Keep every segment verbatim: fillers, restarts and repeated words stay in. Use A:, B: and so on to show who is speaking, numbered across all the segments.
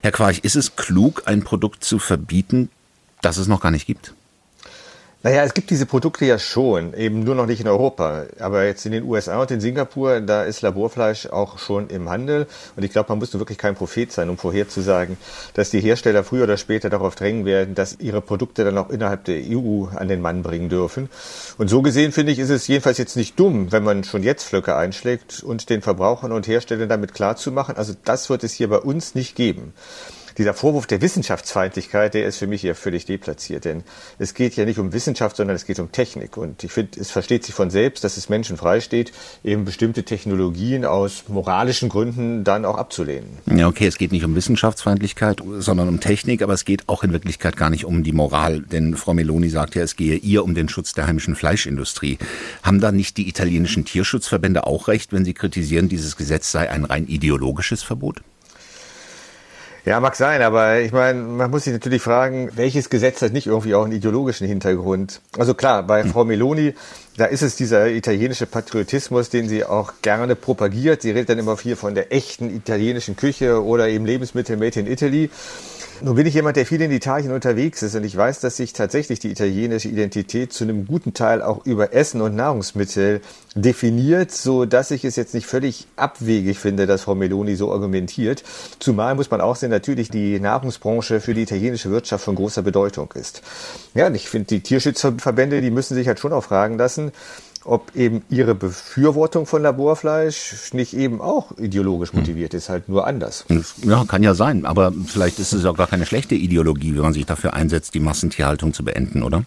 A: Herr Quarch, ist es klug, ein Produkt zu verbieten, das es noch gar nicht gibt?
B: Naja, es gibt diese Produkte ja schon, eben nur noch nicht in Europa. Aber jetzt in den U S A und in Singapur, da ist Laborfleisch auch schon im Handel. Und ich glaube, man muss wirklich kein Prophet sein, um vorherzusagen, dass die Hersteller früher oder später darauf drängen werden, dass ihre Produkte dann auch innerhalb der E U an den Mann bringen dürfen. Und so gesehen, finde ich, ist es jedenfalls jetzt nicht dumm, wenn man schon jetzt Flöcke einschlägt und den Verbrauchern und Herstellern damit klarzumachen, also das wird es hier bei uns nicht geben. Dieser Vorwurf der Wissenschaftsfeindlichkeit, der ist für mich hier völlig deplatziert, denn es geht ja nicht um Wissenschaft, sondern es geht um Technik. Und ich finde, es versteht sich von selbst, dass es Menschen freisteht, eben bestimmte Technologien aus moralischen Gründen dann auch abzulehnen.
A: Ja, okay, es geht nicht um Wissenschaftsfeindlichkeit, sondern um Technik, aber es geht auch in Wirklichkeit gar nicht um die Moral, denn Frau Meloni sagt ja, es gehe ihr um den Schutz der heimischen Fleischindustrie. Haben da nicht die italienischen Tierschutzverbände auch recht, wenn sie kritisieren, dieses Gesetz sei ein rein ideologisches Verbot?
B: Ja, mag sein, aber ich meine, man muss sich natürlich fragen, welches Gesetz hat nicht irgendwie auch einen ideologischen Hintergrund? Also klar, bei hm. Frau Meloni, da ist es dieser italienische Patriotismus, den sie auch gerne propagiert. Sie redet dann immer viel von der echten italienischen Küche oder eben Lebensmittel made in Italy. Nun bin ich jemand, der viel in Italien unterwegs ist und ich weiß, dass sich tatsächlich die italienische Identität zu einem guten Teil auch über Essen und Nahrungsmittel definiert, so dass ich es jetzt nicht völlig abwegig finde, dass Frau Meloni so argumentiert. Zumal muss man auch sehen, natürlich die Nahrungsbranche für die italienische Wirtschaft von großer Bedeutung ist. Ja, und ich finde, die Tierschutzverbände, die müssen sich halt schon auch fragen lassen, ob eben ihre Befürwortung von Laborfleisch nicht eben auch ideologisch motiviert ist, halt nur anders.
A: Ja, kann ja sein, aber vielleicht ist es auch gar keine schlechte Ideologie, wenn man sich dafür einsetzt, die Massentierhaltung zu beenden, oder?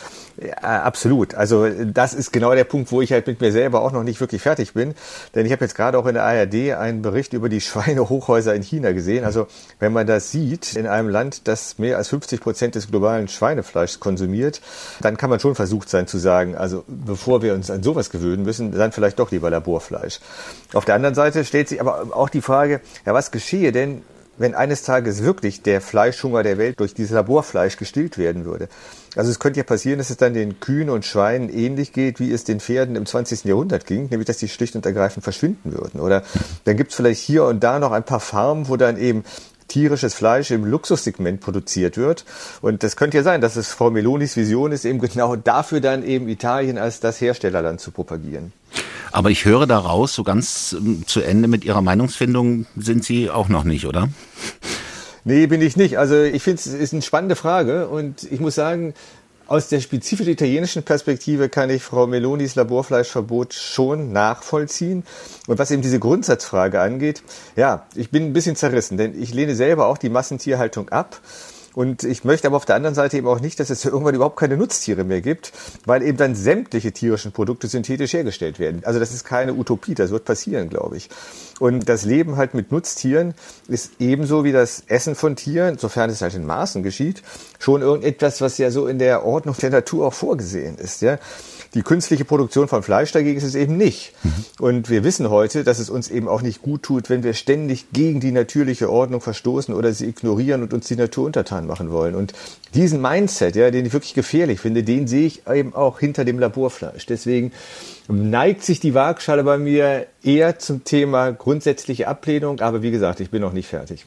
B: Ja, absolut. Also das ist genau der Punkt, wo ich halt mit mir selber auch noch nicht wirklich fertig bin. Denn ich habe jetzt gerade auch in der A R D einen Bericht über die Schweinehochhäuser in China gesehen. Also wenn man das sieht, in einem Land, das mehr als fünfzig Prozent des globalen Schweinefleischs konsumiert, dann kann man schon versucht sein zu sagen, also bevor wir uns an sowas gewöhnen müssen, dann vielleicht doch lieber Laborfleisch. Auf der anderen Seite stellt sich aber auch die Frage, ja, was geschehe denn, wenn eines Tages wirklich der Fleischhunger der Welt durch dieses Laborfleisch gestillt werden würde? Also es könnte ja passieren, dass es dann den Kühen und Schweinen ähnlich geht, wie es den Pferden im zwanzigsten Jahrhundert ging, nämlich dass die schlicht und ergreifend verschwinden würden. Oder dann gibt es vielleicht hier und da noch ein paar Farmen, wo dann eben tierisches Fleisch im Luxussegment produziert wird. Und das könnte ja sein, dass es Frau Melonis Vision ist, eben genau dafür dann eben Italien als das Herstellerland zu propagieren.
A: Aber ich höre daraus, so ganz ähm, zu Ende mit Ihrer Meinungsfindung sind Sie auch noch nicht, oder?
B: Nee, bin ich nicht. Also ich finde, es ist eine spannende Frage und ich muss sagen, aus der spezifisch italienischen Perspektive kann ich Frau Melonis Laborfleischverbot schon nachvollziehen. Und was eben diese Grundsatzfrage angeht, ja, ich bin ein bisschen zerrissen, denn ich lehne selber auch die Massentierhaltung ab. Und ich möchte aber auf der anderen Seite eben auch nicht, dass es irgendwann überhaupt keine Nutztiere mehr gibt, weil eben dann sämtliche tierischen Produkte synthetisch hergestellt werden. Also das ist keine Utopie, das wird passieren, glaube ich. Und das Leben halt mit Nutztieren ist ebenso wie das Essen von Tieren, sofern es halt in Maßen geschieht, schon irgendetwas, was ja so in der Ordnung der Natur auch vorgesehen ist, ja. Die künstliche Produktion von Fleisch dagegen ist es eben nicht. Mhm. Und wir wissen heute, dass es uns eben auch nicht gut tut, wenn wir ständig gegen die natürliche Ordnung verstoßen oder sie ignorieren und uns die Natur untertan machen wollen. Und diesen Mindset, ja, den ich wirklich gefährlich finde, den sehe ich eben auch hinter dem Laborfleisch. Deswegen neigt sich die Waagschale bei mir eher zum Thema grundsätzliche Ablehnung. Aber wie gesagt, ich bin noch nicht fertig.